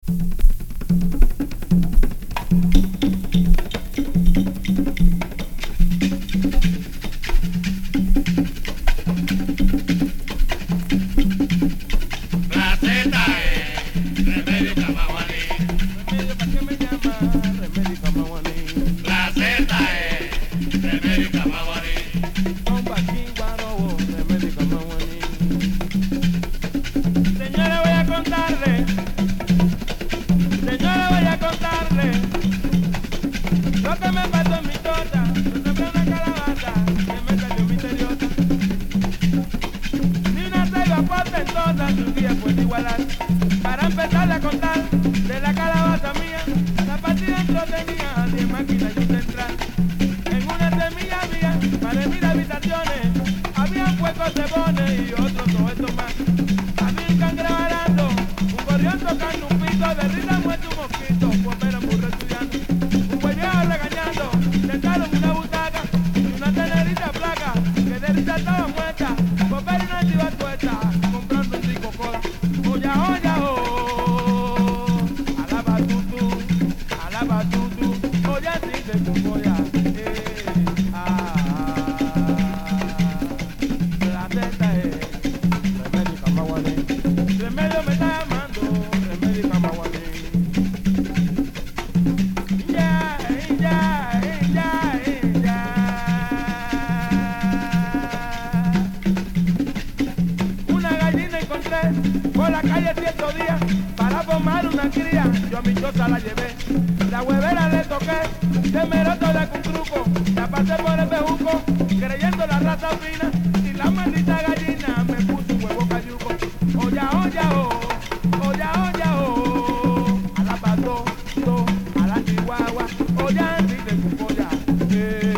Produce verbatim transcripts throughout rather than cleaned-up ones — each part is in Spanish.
Para empezarle a contar de la calabaza mía, la partida dentro tenía diez máquinas y un central. En una semilla había más de mil habitaciones, había huecos de bones y otros todos más. Había un cangrejo arando, un gorrión tocando un pito, de risa muerto un mosquito, un bombero muy estudiando, un buen viejo regañando, sentado en una butaca, y una tenerita placa, que de risa estaba muerta, bombero y una chiva tuesta, comprando un cinco cola. Oya, oya, oh, alaba tutu, alaba tutu, oya, si te cucoya, eh, ah, la teta es Remedio Camaguané, Remedio me está llamando, Remedio Camaguané. Ya, ya, ya, ya. Una gallina encontré por la calle cierto día para formar una cría, yo a mi choza la llevé, la huevera le toqué, de meroto de cuncruco, la pasé por el bejuco, creyendo la raza fina, y la maldita gallina me puso un huevo cayuco. Oya, oya, oh, oya, oya, oh, a la pato, to, a la chihuahua, oya, si te cupoya, eh,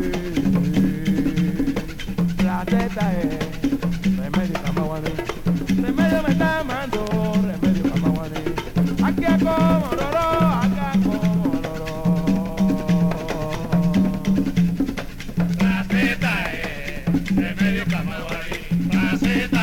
eh, eh, la teta es Remedio Camaguané. Remedio me está llamando, Remedio Camaguané. Aquí a Comororo, acá a Comororo. La Z es Remedio Camaguané. La Z